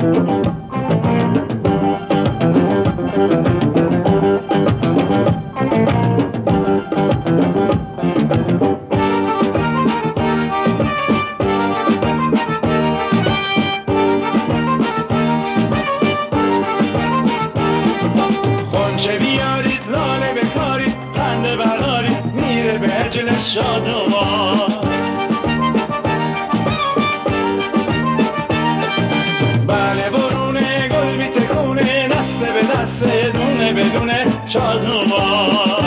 خونچه بیارید لاله بکارید خنده برارید میره به عجل شادمان. بله برونه گل میتکونه دسته به دسته دونه بدونه شادمان.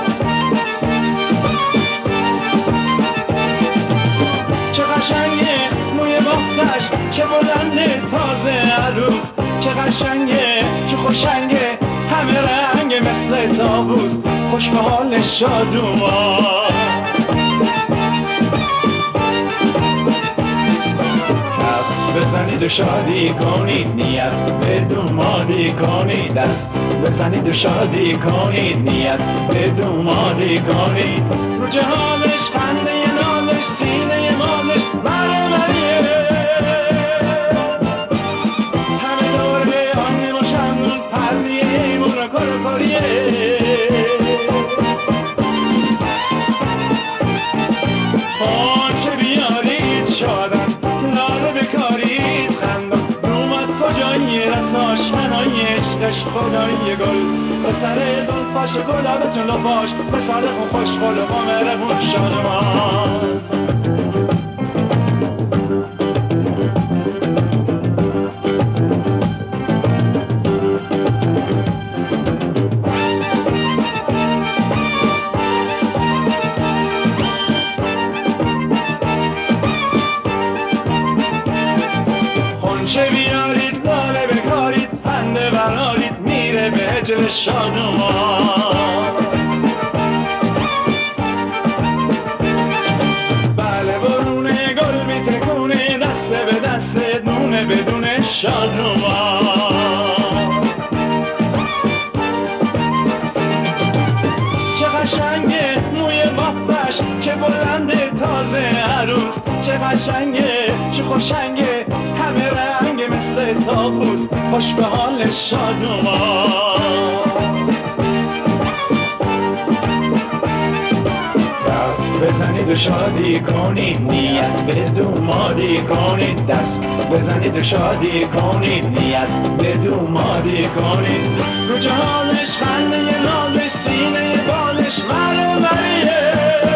چه قشنگه موی باختش چه بلنده تازه عروس، چه قشنگه چه خوشنگه همه رنگ مثل طاووس خوش به حال شادومان. کف بزنید و شادی کنید نیت به دومادی کنید، دست بزنید و شادی کنید نیت به دومادی کنید. رو جهالش خنده نالش سینه مالش برمریه همه دوره آنیم و شمنون پردیه ایمون و کرکریه. خونچه بیارید شادن لاله بکارید خندان، رومد کجایی رساش هنای عشقش خدای گل به سر زلفاش گلابتون لفاش به صادق و خوش خلق و مهربون شادمان. خونچه بیارید لاله بکارید خنده برارید میره به عجل شادمان. بله برونه گل میتکونه دسته به دسته دونه بدونه شادمان. چه قشنگه موی باختش چه بلنده تازه عروس، چه قشنگه چه خوشنگه همه رنگ مثل طاووس خوش به حال شادومان. بزنید و شادی کنید نیت به دومادی کنید، دست بزنید و شادی کنید نیت به دومادی کنید. رو جهالش خنده نالش سینه بالش مرمریه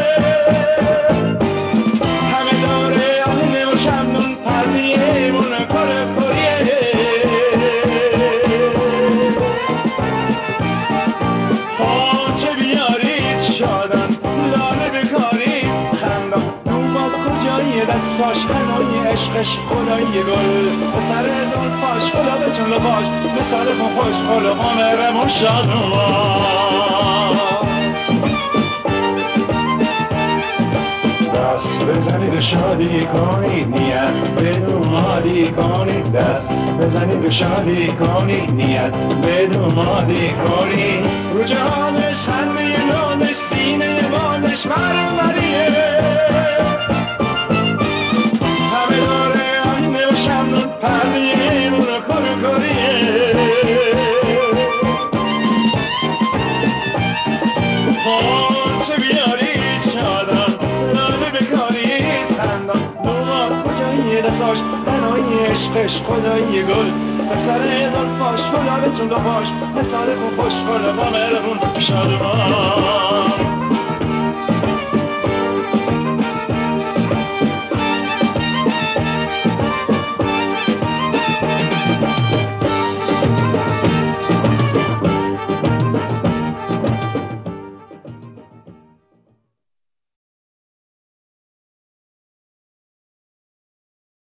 همه داره آینه و شمنون پردیه ایمون کرکریه. خونچه بیارید شادن لاله بکارید خندان، دوماد کجایی دستاش هنای عشقش خدای گل به سر زلفاش گلابتون لباش به صادق و خوش خلق و مهربون شادمان. دست بزنید و شادی کنید نیت به دومادی کنید، دست بزنید و شادی کنید نیت به دومادی کنید. رو جهالش خنده نالش سینه مالش مرمریه همه داره آینه و شمنون پردیه ایمون و کرکریه. خونچه بیارید شادن لاله بکارید خندان، دوماد کجایی دستاش هنای عشقش خدای گل به سر زلفاش گلابتون لفاش به صادق و خوش خلق و مهربون شادمان.